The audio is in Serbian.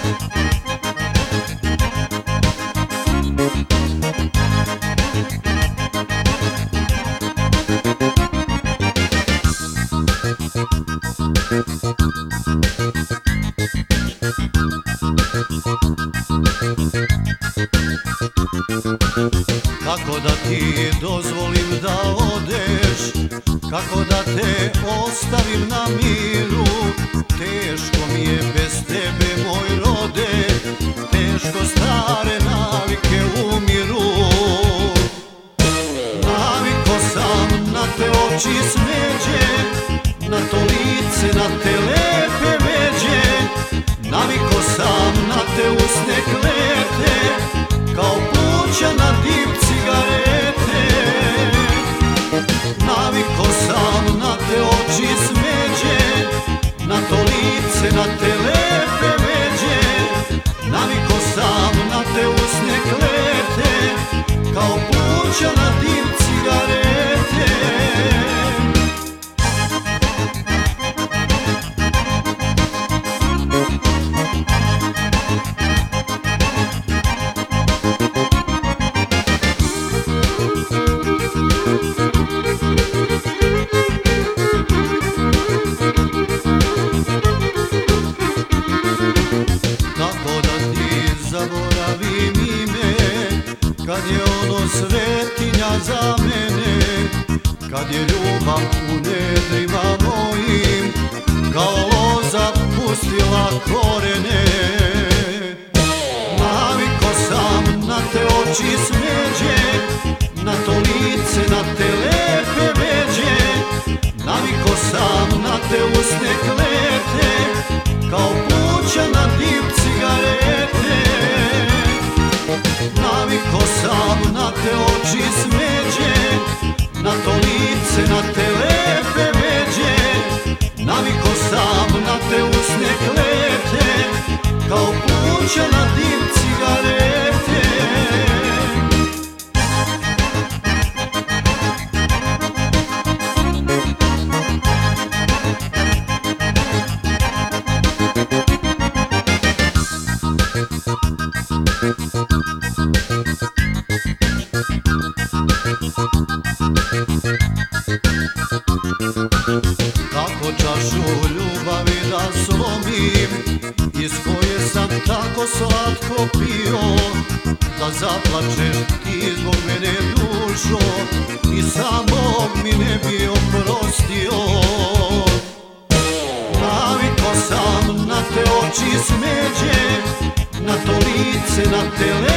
Kako da ti dozvolim da odeš, kako da te ostavim na miru. Teško mi je bez tebe, moj rode, teško stare navike umiru. Naviko sam na te oči smeđe, na to lice, na te lepe veđe. Naviko sam na te usne klete, kao pluća na dim cigarete. Naviko sam na te oči smeđe, na to lice, na te lepe veđe. Naviko sam na te usne klete, kao pluća na dim cigarete. Kako da ti zaboravim ime, kad je ono svetinja za mene, kad je ljubav u nedrima mojim, kao loza pustila korene. Naviko sam na te oči smeđe, na to lice, na te lepe veđe. Naviko sam na te usne klete, kao pluća na dim cigarete. Naviko sam na te oči smeđe, na to lice, na te lepe veđe. Naviko sam na te usne klete, kao pluća na dim cigarete. Kako čašu ljubavi da slomim, iz koje sam tako slatko pio, da zaplačeš ti zbog mene, dušo, i samog mi ne bi oprostio. Naviko sam na te oči smeđe, na to lice, na te